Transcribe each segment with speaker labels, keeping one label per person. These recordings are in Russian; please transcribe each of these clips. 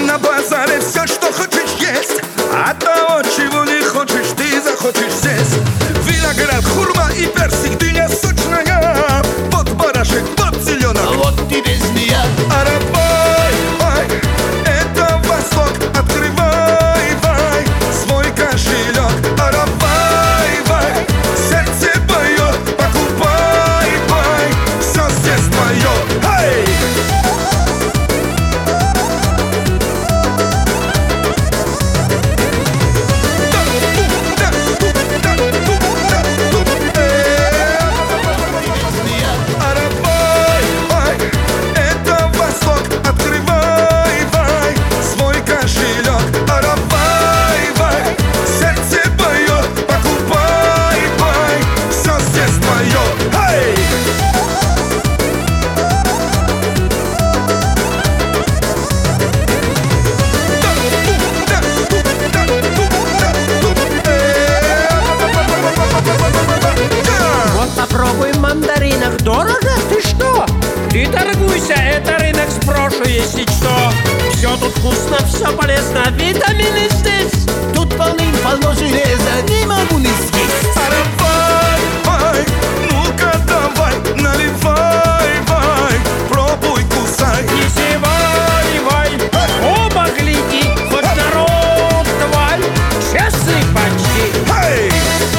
Speaker 1: На базаре все, что хочешь, есть, а того, чего не хочешь, ты захочешь здесь. Виноград, хурма и персик, дыня сочная, вот барашек, вот зеленок,
Speaker 2: А вот тебе змея.
Speaker 1: Арабай, это Восток, открывай, вай, свой кошелек. Арабай, сердце поет, покупай, бай, все здесь твое. Hey!
Speaker 3: Попробуй мандаринок. Дорого? Ты что? Ты торгуйся, это рынок сброшу, если что. Все тут вкусно, все полезно, витамины здесь.
Speaker 2: Тут полным-полно железа, не могу не съесть.
Speaker 1: Арабай, ну-ка давай, наливай, вай, пробуй, кусай.
Speaker 3: Не зевай, вай, оба гляди, хоть народ тварь, честный почти.
Speaker 1: Hey!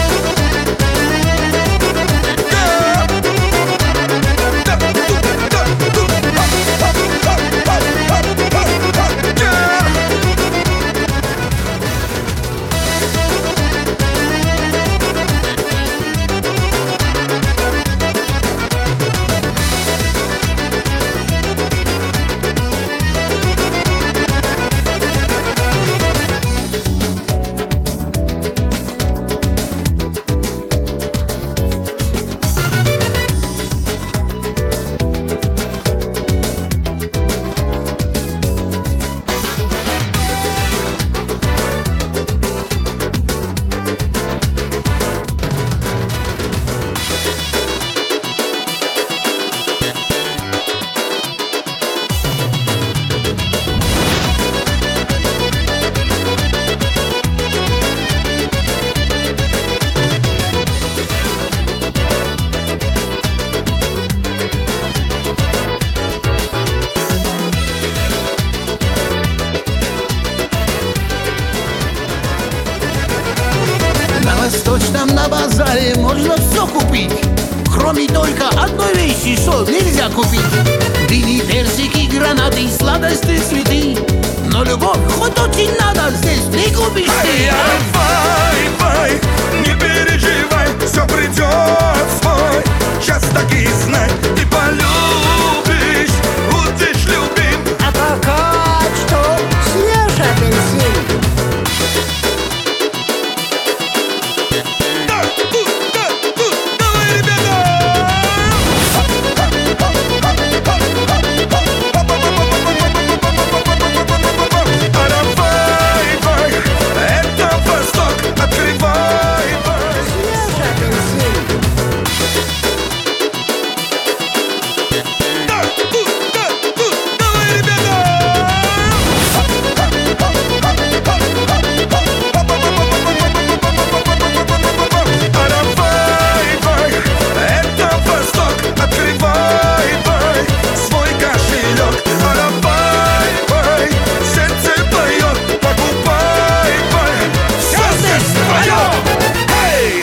Speaker 2: На восточном на базаре можно все купить, кроме только одной вещи, что нельзя купить. Дыни, персики, гранаты, сладости, цветы. Но любовь хоть очень надо, здесь не купишь ты.
Speaker 1: Арабай,